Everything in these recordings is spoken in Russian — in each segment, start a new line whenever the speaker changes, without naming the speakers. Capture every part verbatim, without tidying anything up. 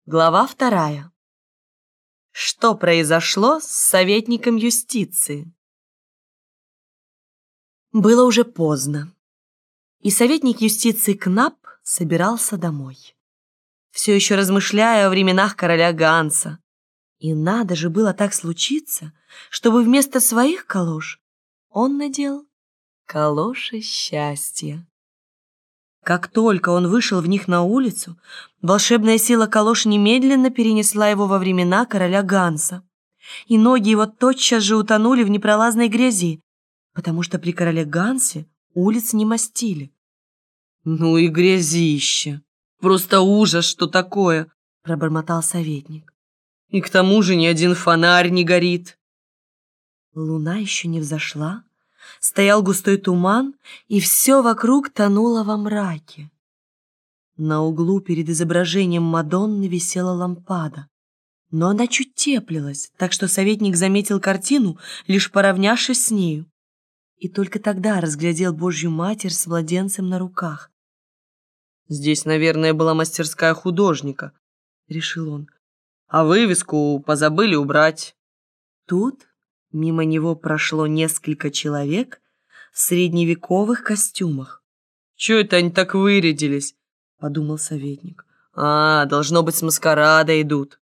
Глава вторая. Что произошло с советником юстиции? Было уже поздно, и советник юстиции Кнап собирался домой, все еще размышляя о временах короля Ганса. И надо же было так случиться, чтобы вместо своих калош он надел калоши счастья. Как только он вышел в них на улицу, волшебная сила калош немедленно перенесла его во времена короля Ганса, и ноги его тотчас же утонули в непролазной грязи, потому что при короле Гансе улиц не мастили. «Ну и грязище! Просто ужас, что такое!» — пробормотал советник. «И к тому же ни один фонарь не горит». Луна еще не взошла, стоял густой туман, и все вокруг тонуло во мраке. На углу перед изображением Мадонны висела лампада, но она чуть теплилась, так что советник заметил картину, лишь поравнявшись с нею, и только тогда разглядел Божью Матерь с младенцем на руках. «Здесь, наверное, была мастерская художника», — решил он, «а вывеску позабыли убрать». Тут мимо него прошло несколько человек в средневековых костюмах. «Чё это они так вырядились?» — подумал советник. «А, должно быть, с маскарада идут».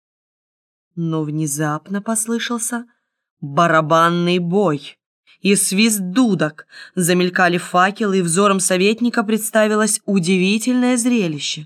Но внезапно послышался барабанный бой и свист дудок. Замелькали факелы, и взором советника представилось удивительное зрелище.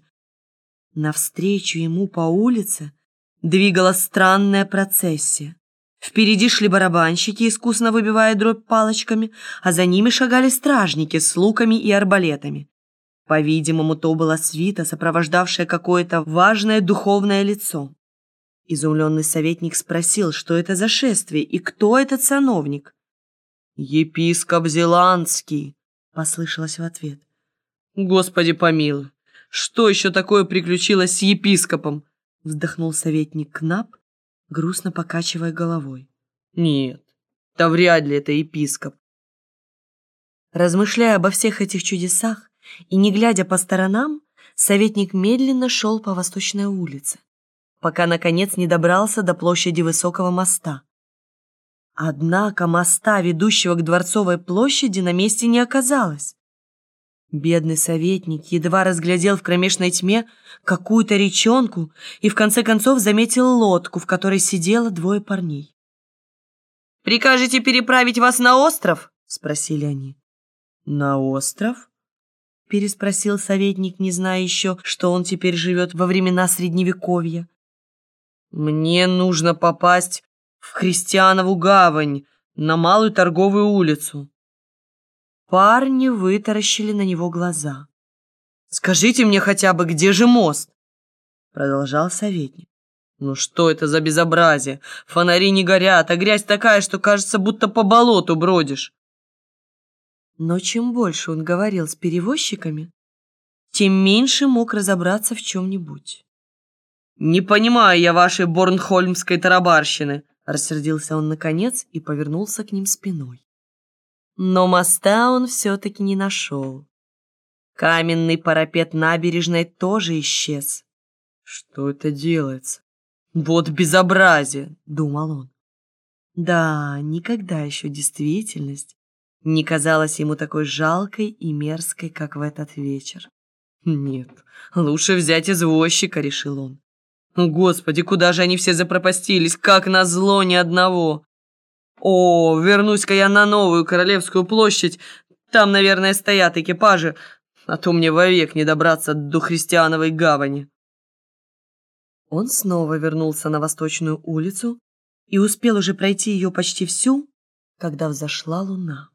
Навстречу ему по улице двигалась странная процессия. Впереди шли барабанщики, искусно выбивая дробь палочками, а за ними шагали стражники с луками и арбалетами. По-видимому, то была свита, сопровождавшая какое-то важное духовное лицо. Изумленный советник спросил, что это за шествие и кто этот сановник. «Епископ Зеландский», — послышалось в ответ. «Господи помилуй, что еще такое приключилось с епископом?» — вздохнул советник Кнап, грустно покачивая головой. «Нет, да вряд ли это епископ». Размышляя обо всех этих чудесах и не глядя по сторонам, советник медленно шел по Восточной улице, пока, наконец, не добрался до площади Высокого моста. Однако моста, ведущего к Дворцовой площади, на месте не оказалось. Бедный советник едва разглядел в кромешной тьме какую-то речонку и в конце концов заметил лодку, в которой сидело двое парней. «Прикажете переправить вас на остров?» — спросили они. «На остров?» — переспросил советник, не зная еще, что он теперь живет во времена Средневековья. «Мне нужно попасть в Христианову гавань, на Малую торговую улицу». Парни вытаращили на него глаза. «Скажите мне хотя бы, где же мост?» Продолжал советник. «Ну что это за безобразие? Фонари не горят, а грязь такая, что кажется, будто по болоту бродишь». Но чем больше он говорил с перевозчиками, тем меньше мог разобраться в чем-нибудь. «Не понимаю я вашей борнхольмской тарабарщины», — рассердился он наконец и повернулся к ним спиной. Но моста он все-таки не нашел. Каменный парапет набережной тоже исчез. «Что это делается? Вот безобразие!» — думал он. Да, никогда еще действительность не казалась ему такой жалкой и мерзкой, как в этот вечер. «Нет, лучше взять извозчика», — решил он. «Господи, куда же они все запропастились? Как назло, ни одного!» «О, вернусь-ка я на Новую Королевскую площадь. Там, наверное, стоят экипажи, а то мне вовек не добраться до Христиановой гавани». Он снова вернулся на Восточную улицу и успел уже пройти ее почти всю, когда взошла луна.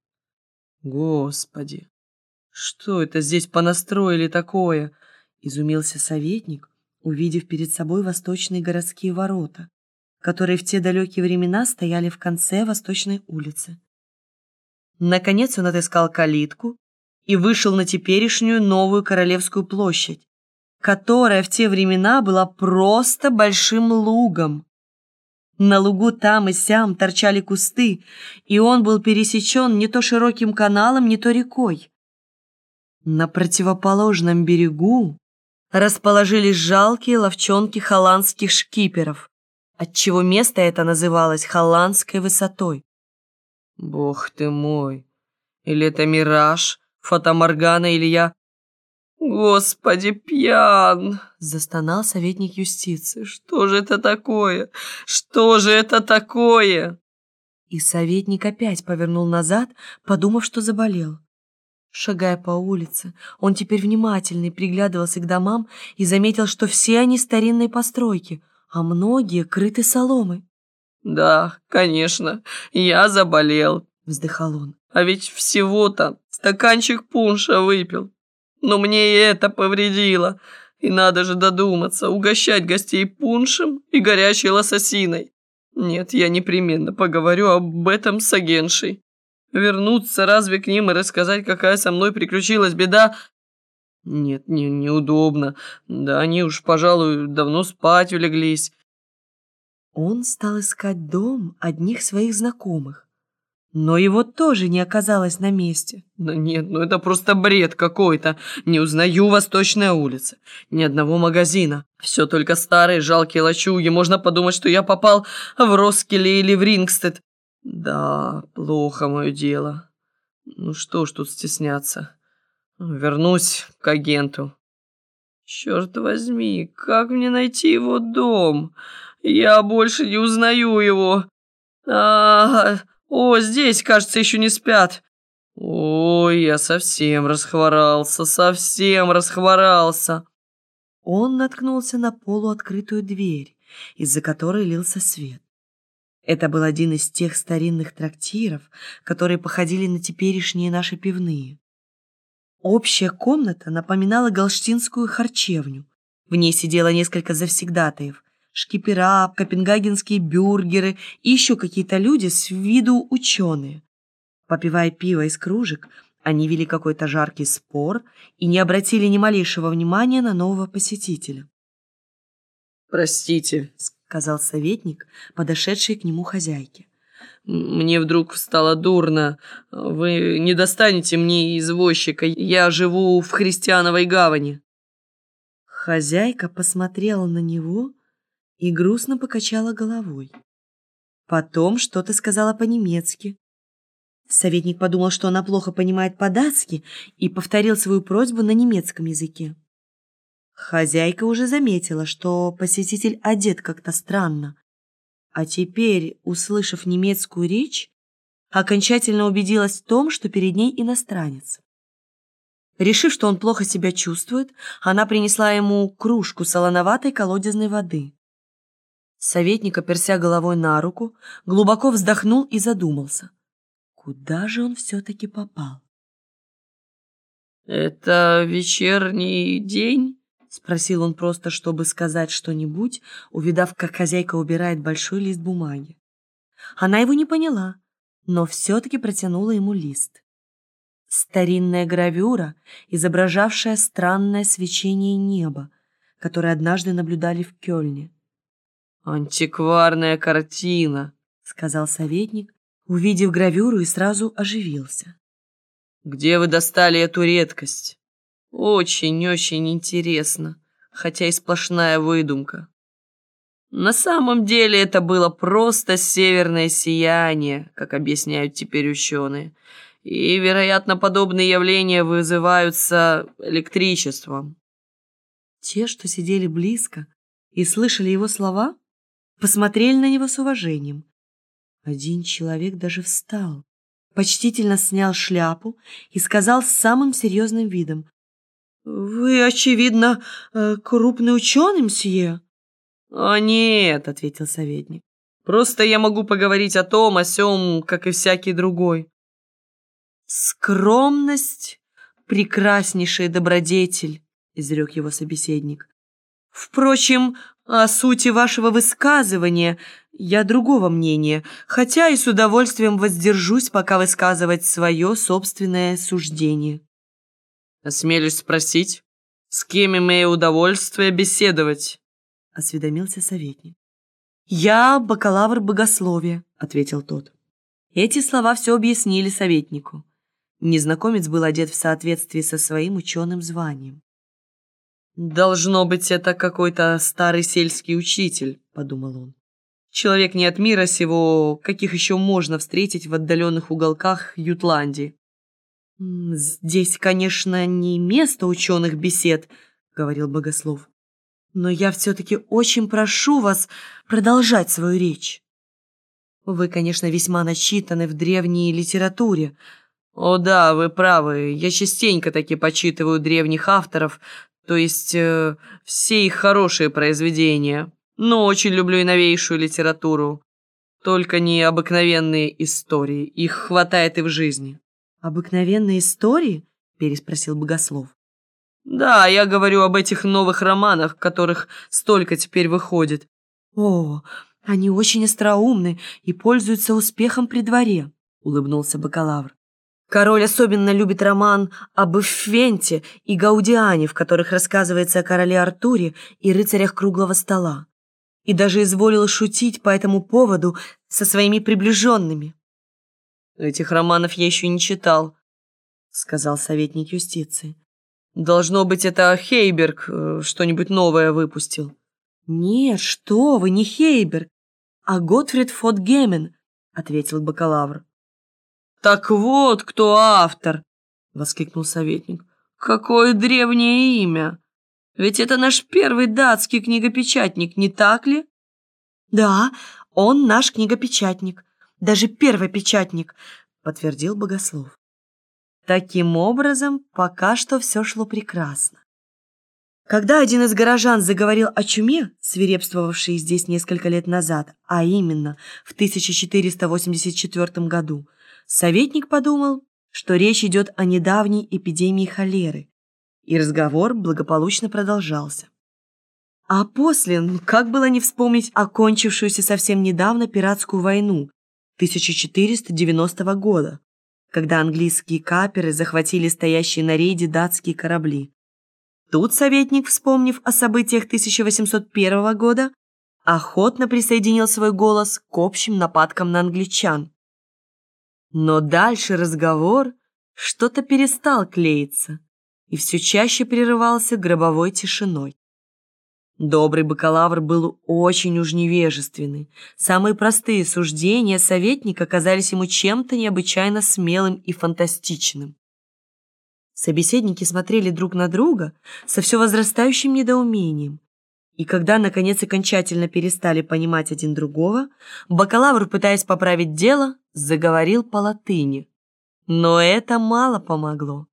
«Господи, что это здесь понастроили такое?» — изумился советник, увидев перед собой восточные городские ворота, которые в те далекие времена стояли в конце Восточной улицы. Наконец он отыскал калитку и вышел на теперешнюю Новую Королевскую площадь, которая в те времена была просто большим лугом. На лугу там и сям торчали кусты, и он был пересечен не то широким каналом, не то рекой. На противоположном берегу расположились жалкие ловчонки холландских шкиперов, отчего место это называлось Холландской высотой. «Бог ты мой! Или это мираж, фатаморгана, или я... Господи, пьян!» — застонал советник юстиции. «Что же это такое? Что же это такое?» И советник опять повернул назад, подумав, что заболел. Шагая по улице, он теперь внимательный приглядывался к домам и заметил, что все они старинной постройки, а многие крыты соломой. «Да, конечно, я заболел», — вздыхал он. «А ведь всего-то стаканчик пунша выпил. Но мне и это повредило. И надо же додуматься, угощать гостей пуншем и горячей лососиной. Нет, я непременно поговорю об этом с агентшей. Вернуться разве к ним и рассказать, какая со мной приключилась беда? Нет, не, неудобно. Да они уж, пожалуй, давно спать улеглись». Он стал искать дом одних своих знакомых, но его тоже не оказалось на месте. «Да нет, ну это просто бред какой-то. Не узнаю Восточная улица. Ни одного магазина. Все только старые жалкие лачуги. Можно подумать, что я попал в Роскеле или в Рингстед. Да, плохо мое дело. Ну что ж тут стесняться. Вернусь к агенту. Черт возьми, как мне найти его дом? Я больше не узнаю его. А, о, здесь, кажется, еще не спят. Ой, я совсем расхворался, совсем расхворался». Он наткнулся на полуоткрытую дверь, из-за которой лился свет. Это был один из тех старинных трактиров, которые походили на теперешние наши пивные. Общая комната напоминала галштинскую харчевню. В ней сидело несколько завсегдатаев, шкипера, копенгагенские бюргеры и еще какие-то люди с виду ученые. Попивая пиво из кружек, они вели какой-то жаркий спор и не обратили ни малейшего внимания на нового посетителя. «Простите», — сказал советник, подошедший к нему хозяйке. «Мне вдруг стало дурно. Вы не достанете мне извозчика. Я живу в Христиановой гавани». Хозяйка посмотрела на него и грустно покачала головой. Потом что-то сказала по-немецки. Советник подумал, что она плохо понимает по-датски, и повторил свою просьбу на немецком языке. Хозяйка уже заметила, что посетитель одет как-то странно, а теперь, услышав немецкую речь, окончательно убедилась в том, что перед ней иностранец. Решив, что он плохо себя чувствует, она принесла ему кружку солоноватой колодезной воды. Советник, оперся головой на руку, глубоко вздохнул и задумался. Куда же он все-таки попал? «Это вечерний день?» — спросил он просто, чтобы сказать что-нибудь, увидав, как хозяйка убирает большой лист бумаги. Она его не поняла, но все-таки протянула ему лист. Старинная гравюра, изображавшая странное свечение неба, которое однажды наблюдали в Кёльне. «Антикварная картина», — сказал советник, увидев гравюру, и сразу оживился. «Где вы достали эту редкость? Очень-очень интересно, хотя и сплошная выдумка. На самом деле это было просто северное сияние, как объясняют теперь ученые, и, вероятно, подобные явления вызываются электричеством». Те, что сидели близко и слышали его слова, посмотрели на него с уважением. Один человек даже встал, почтительно снял шляпу и сказал с самым серьезным видом: «Вы, очевидно, крупный ученый, мсье?» «А нет», — ответил советник, — «просто я могу поговорить о том, о сём, как и всякий другой». «Скромность — прекраснейший добродетель», — изрек его собеседник. «Впрочем, о сути вашего высказывания я другого мнения, хотя и с удовольствием воздержусь пока высказывать свое собственное суждение». «Осмелюсь спросить, с кем имею удовольствие беседовать?» — осведомился советник. «Я бакалавр богословия», — ответил тот. Эти слова все объяснили советнику. Незнакомец был одет в соответствии со своим ученым званием. «Должно быть, это какой-то старый сельский учитель», — подумал он. «Человек не от мира сего, каких еще можно встретить в отдаленных уголках Ютландии». «Здесь, конечно, не место ученых бесед», — говорил богослов. «Но я все-таки очень прошу вас продолжать свою речь. Вы, конечно, весьма начитаны в древней литературе». «О да, вы правы. Я частенько таки почитываю древних авторов, то есть э, все их хорошие произведения, но очень люблю и новейшую литературу. Только не обыкновенные истории. Их хватает и в жизни». «Обыкновенные истории?» — переспросил богослов. «Да, я говорю об этих новых романах, которых столько теперь выходит». «О, они очень остроумны и пользуются успехом при дворе», — улыбнулся бакалавр. «Король особенно любит роман об Эффенте и Гаудиане, в которых рассказывается о короле Артуре и рыцарях круглого стола, и даже изволил шутить по этому поводу со своими приближенными». «Этих романов я еще не читал», — сказал советник юстиции. «Должно быть, это Хейберг что-нибудь новое выпустил». «Нет, что вы, не Хейберг, а Готфрид фон Геммен», — ответил бакалавр. «Так вот, кто автор!» — воскликнул советник. «Какое древнее имя! Ведь это наш первый датский книгопечатник, не так ли?» «Да, он наш книгопечатник, даже первый печатник», — подтвердил богослов. Таким образом, пока что все шло прекрасно. Когда один из горожан заговорил о чуме, свирепствовавшей здесь несколько лет назад, а именно в тысяча четыреста восемьдесят четвёртом году, советник подумал, что речь идет о недавней эпидемии холеры, и разговор благополучно продолжался. А после, как было не вспомнить окончившуюся совсем недавно пиратскую войну тысяча четыреста девяностого года, когда английские каперы захватили стоящие на рейде датские корабли. Тут советник, вспомнив о событиях тысяча восемьсот первого года, охотно присоединил свой голос к общим нападкам на англичан. Но дальше разговор что-то перестал клеиться и все чаще прерывался гробовой тишиной. Добрый бакалавр был очень уж невежественный. Самые простые суждения советника казались ему чем-то необычайно смелым и фантастичным. Собеседники смотрели друг на друга со все возрастающим недоумением, и когда, наконец, окончательно перестали понимать один другого, бакалавр, пытаясь поправить дело, заговорил по латыни. Но это мало помогло.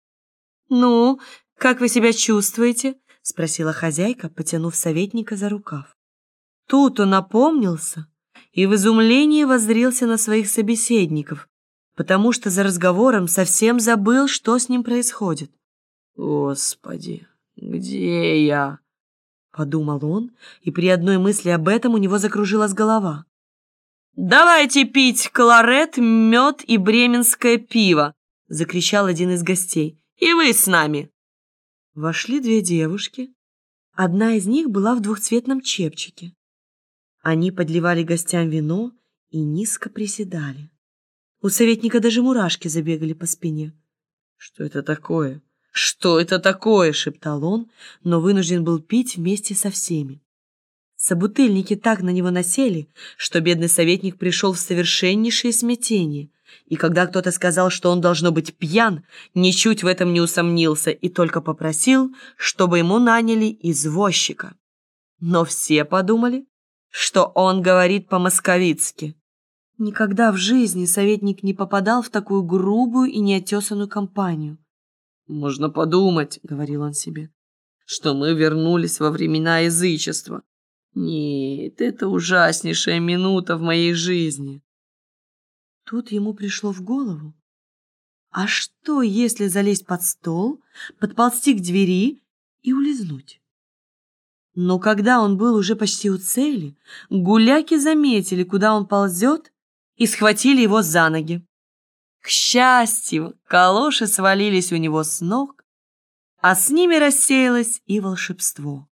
«Ну, как вы себя чувствуете?» — спросила хозяйка, потянув советника за рукав. Тут он опомнился и в изумлении воззрился на своих собеседников, потому что за разговором совсем забыл, что с ним происходит. «Господи, где я?» — подумал он, и при одной мысли об этом у него закружилась голова. «Давайте пить кларет, мед и бременское пиво!» — закричал один из гостей. «И вы с нами!» Вошли две девушки. Одна из них была в двухцветном чепчике. Они подливали гостям вино и низко приседали. У советника даже мурашки забегали по спине. «Что это такое? Что это такое?» — шептал он, но вынужден был пить вместе со всеми. Собутыльники так на него насели, что бедный советник пришел в совершеннейшее смятение, и когда кто-то сказал, что он должно быть пьян, ничуть в этом не усомнился и только попросил, чтобы ему наняли извозчика. Но все подумали, что он говорит по-московицки. Никогда в жизни советник не попадал в такую грубую и неотесанную компанию. «Можно подумать, — говорил он себе, — что мы вернулись во времена язычества. Нет, это ужаснейшая минута в моей жизни». Тут ему пришло в голову: а что, если залезть под стол, подползти к двери и улизнуть? Но когда он был уже почти у цели, гуляки заметили, куда он ползет, и схватили его за ноги. К счастью, калоши свалились у него с ног, а с ними рассеялось и волшебство.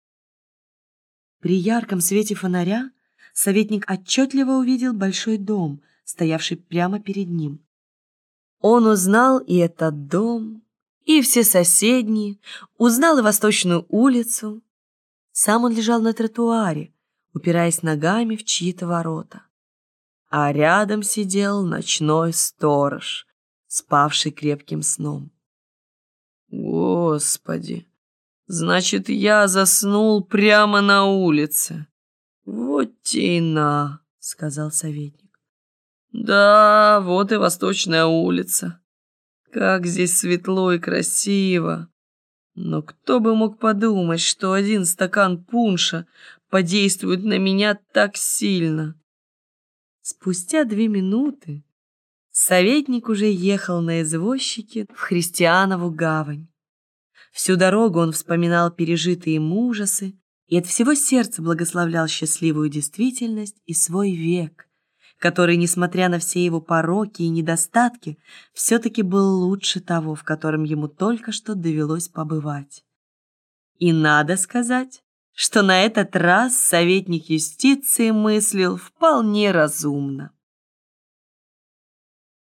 При ярком свете фонаря советник отчетливо увидел большой дом, стоявший прямо перед ним. Он узнал и этот дом, и все соседние, узнал и Восточную улицу. Сам он лежал на тротуаре, упираясь ногами в чьи-то ворота. А рядом сидел ночной сторож, спавший крепким сном. Господи, значит, я заснул прямо на улице. Вот те и на, сказал советник. Да, вот и Восточная улица. Как здесь светло и красиво. Но кто бы мог подумать, что один стакан пунша подействует на меня так сильно. Спустя две минуты советник уже ехал на извозчике в Христианову гавань. Всю дорогу он вспоминал пережитые им ужасы и от всего сердца благословлял счастливую действительность и свой век, который, несмотря на все его пороки и недостатки, все-таки был лучше того, в котором ему только что довелось побывать. И надо сказать, что на этот раз советник юстиции мыслил вполне разумно.